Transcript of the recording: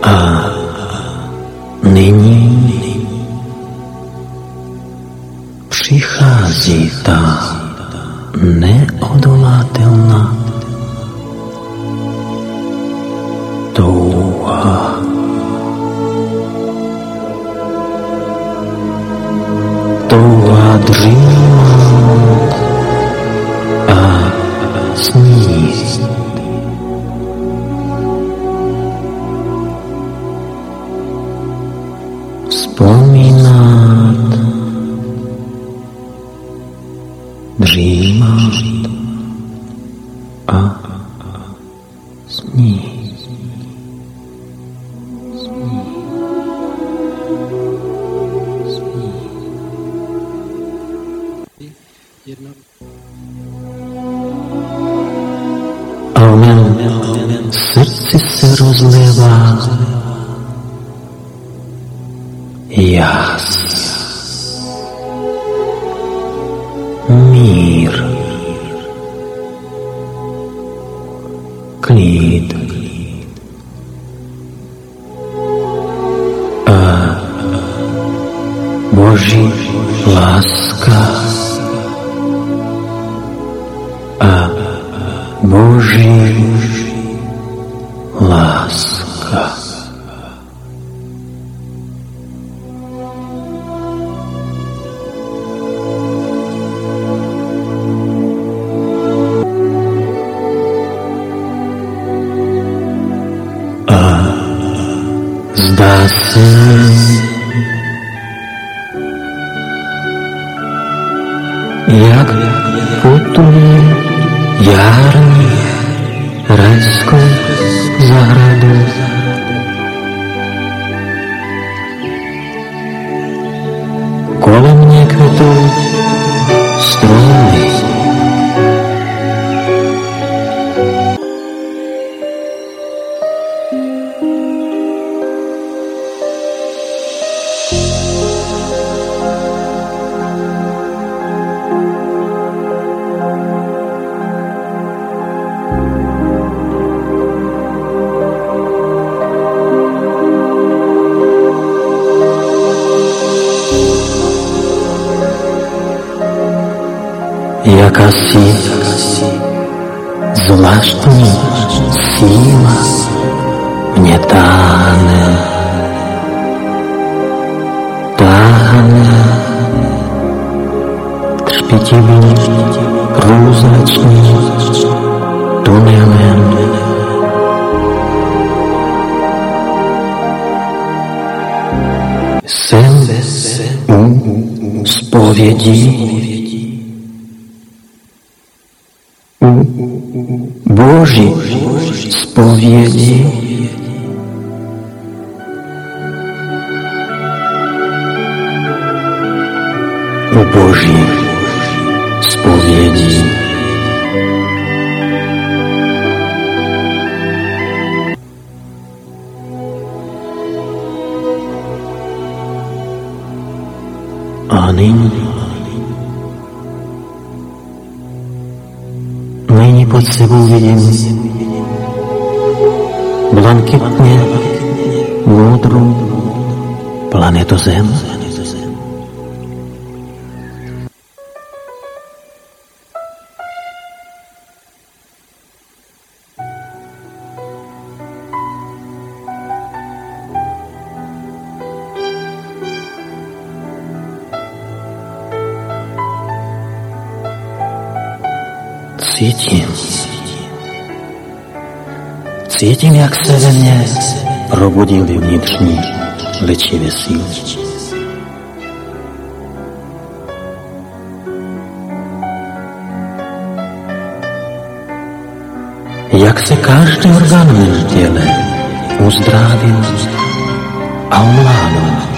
A nyní přichází ta neodolatelná touha. Touha dřímat a snít. Vzpomínat, dřímat a snít. A v mém srdci se rozlévá jas, mír, klid a Boží láska a Boží láska. A zdá se, jak putuje jarní rajskou zahradu. Kolem mě kvetou stromy. Jakási zvláštní síla mě táhne třpitivým průzračným tunelem. Jsem u zpovědí Boží zpovědi. U Boží zpovědi. A nyní pod sebou vidím blanketně modrou planetu Zem. Cítím, jak se ve mně probudily vnitřní léčivé síly. Jak se každý orgán v mém těle uzdravil a ovládl.